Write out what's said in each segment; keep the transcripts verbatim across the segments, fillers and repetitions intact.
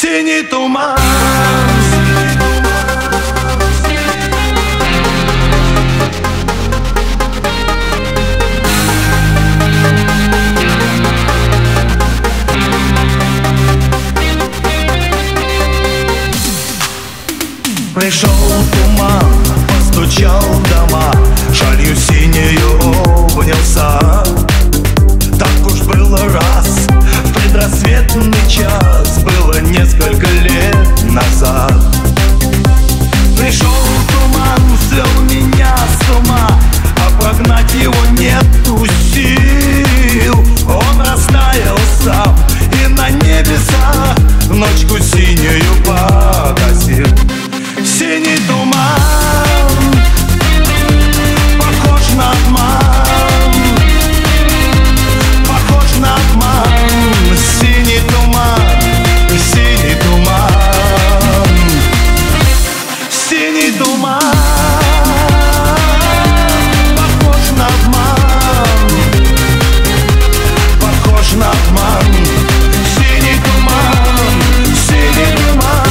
Синий туман. Пришел туман, постучал в дома, шалью синею обнялся. Так уж было раз, в предрассветный час, было несколько лет назад. Пришел туман, свел меня с ума, а прогнать его нету сил. Он растаял сам и на небеса ночку синею погасил. Синий туман, похож на обман, похож на обман. Синий туман, синий туман, синий туман, похож на обман, похож на обман. Синий туман, синий туман.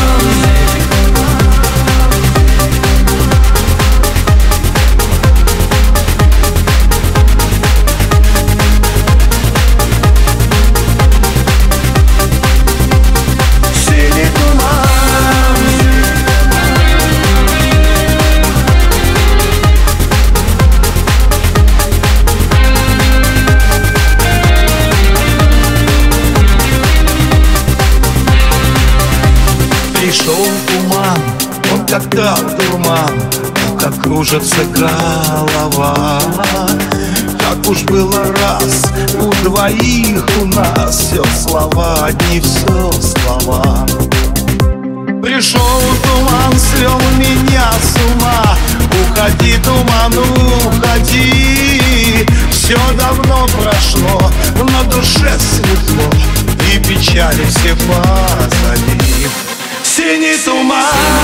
Пришел туман, он как дурман, как кружится голова. Как уж было раз, у двоих у нас все слова, одни все слова. Пришел туман, свел меня с ума. Уходи, туман, уходи. Все давно прошло, на душе светло, и печали все позади. Синий туман,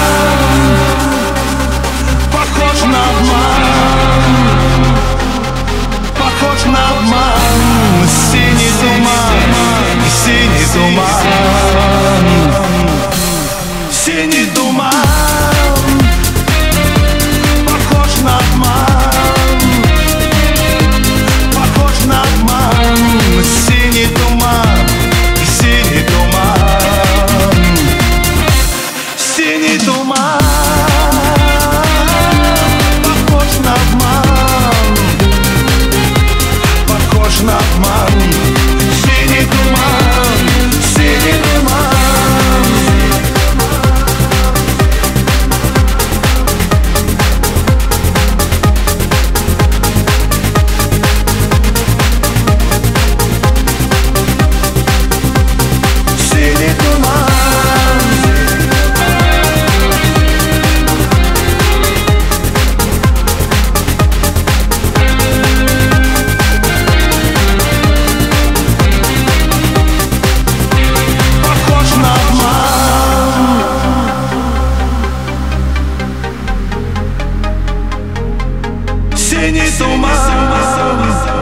похож на обман, похож на обман. Синий туман, синий туман, синий туман, похож на обман, похож на обман. Синий туман, синий туман, синий туман, похож на обман, похож на обман. Синий туман, синий туман. Синий туман. Синий туман.